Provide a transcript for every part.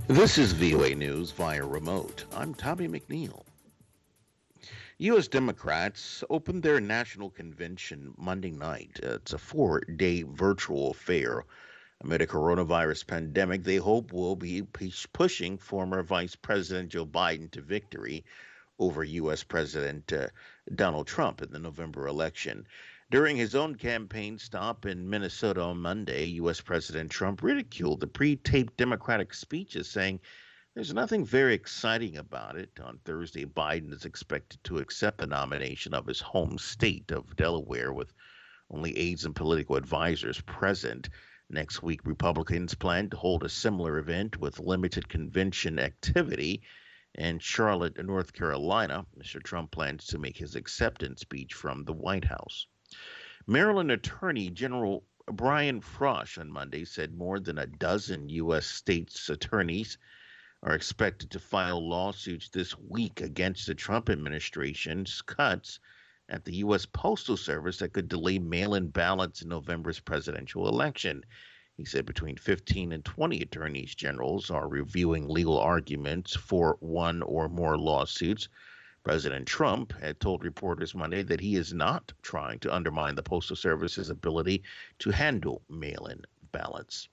This is VOA News via remote. I'm Tommy McNeil. U.S. Democrats opened their national convention Monday night. It's a 4-day virtual affair. Amid a coronavirus pandemic, they hope will be pushing former Vice President Joe Biden to victory over U.S. President Donald Trump in the November election. During his own campaign stop in Minnesota on Monday, U.S. President Trump ridiculed the pre taped Democratic speeches, saying there's nothing very exciting about it. On Thursday, Biden is expected to accept the nomination of his home state of Delaware, with only aides and political advisors present. Next week, Republicans plan to hold a similar event with limited convention activity in Charlotte, North Carolina. Mr. Trump plans to make his acceptance speech from the White House. Maryland Attorney General Brian Frosh on Monday said more than a dozen U.S. states' attorneys are expected to file lawsuits this week against the Trump administration's cuts at the U.S. Postal Service that could delay mail-in ballots in November's presidential election. He said between 15 and 20 attorneys generals are reviewing legal arguments for one or more lawsuits. President Trump had told reporters Monday that he is not trying to undermine the Postal Service's ability to handle mail-in ballots.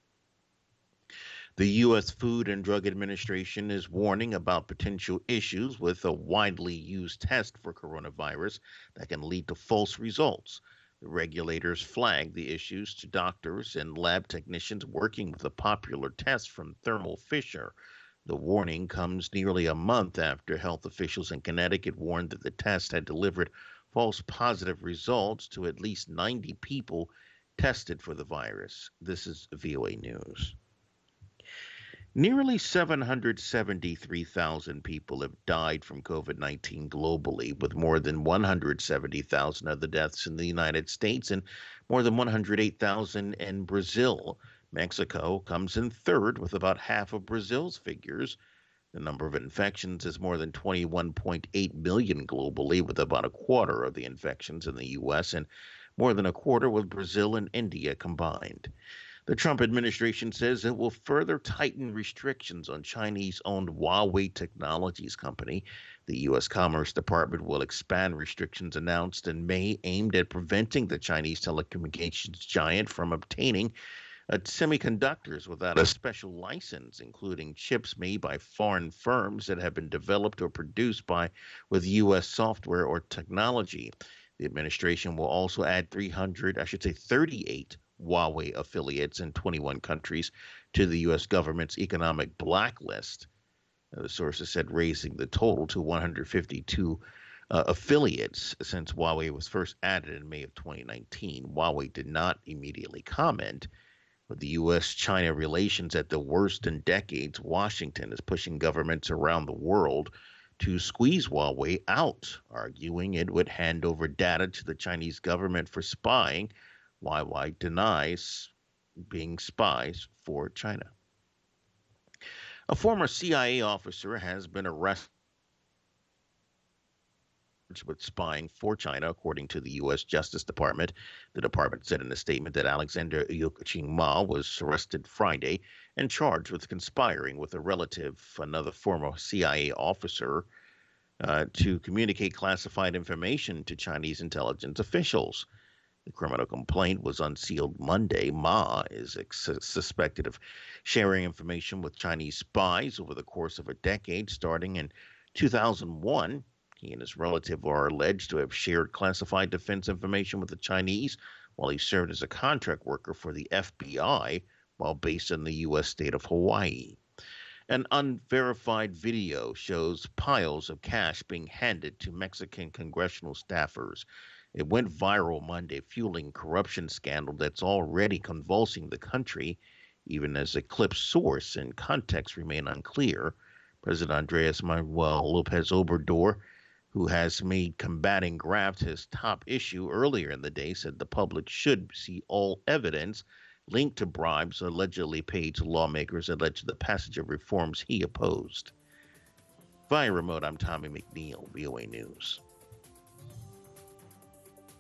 The U.S. Food and Drug Administration is warning about potential issues with a widely used test for coronavirus that can lead to false results. The regulators flagged the issues to doctors and lab technicians working with a popular test from Thermo Fisher. The warning comes nearly a month after health officials in Connecticut warned that the test had delivered false positive results to at least 90 people tested for the virus. This is VOA News. Nearly 773,000 people have died from COVID-19 globally, with more than 170,000 of the deaths in the United States and more than 108,000 in Brazil. Mexico comes in third with about half of Brazil's figures. The number of infections is more than 21.8 million globally, with about a quarter of the infections in the U.S. and more than a quarter with Brazil and India combined. The Trump administration says it will further tighten restrictions on Chinese-owned Huawei Technologies company. The U.S. Commerce Department will expand restrictions announced in May aimed at preventing the Chinese telecommunications giant from obtaining semiconductors without a special license, including chips made by foreign firms that have been developed or produced with U.S. software or technology. The administration will also add 38 Huawei affiliates in 21 countries to the U.S. government's economic blacklist. The sources said raising the total to 152 affiliates since Huawei was first added in May of 2019. Huawei did not immediately comment. With the U.S.-China relations at the worst in decades, Washington is pushing governments around the world to squeeze Huawei out, arguing it would hand over data to the Chinese government for spying. Huawei denies being spies for China. A former CIA officer has been arrested with spying for China, according to the U.S. Justice Department. The department said in a statement that Alexander Yuching Ma was arrested Friday and charged with conspiring with a relative, another former CIA officer, to communicate classified information to Chinese intelligence officials. The criminal complaint was unsealed Monday. Ma is suspected of sharing information with Chinese spies over the course of a decade, starting in 2001. He and his relative are alleged to have shared classified defense information with the Chinese while he served as a contract worker for the FBI while based in the U.S. state of Hawaii. An unverified video shows piles of cash being handed to Mexican congressional staffers. It went viral Monday, fueling corruption scandal that's already convulsing the country, even as the clip's source and context remain unclear. President Andres Manuel Lopez Obrador, who has made combating graft his top issue earlier in the day, said the public should see all evidence linked to bribes allegedly paid to lawmakers that led to the passage of reforms he opposed. Via remote, I'm Tommy McNeil, VOA News.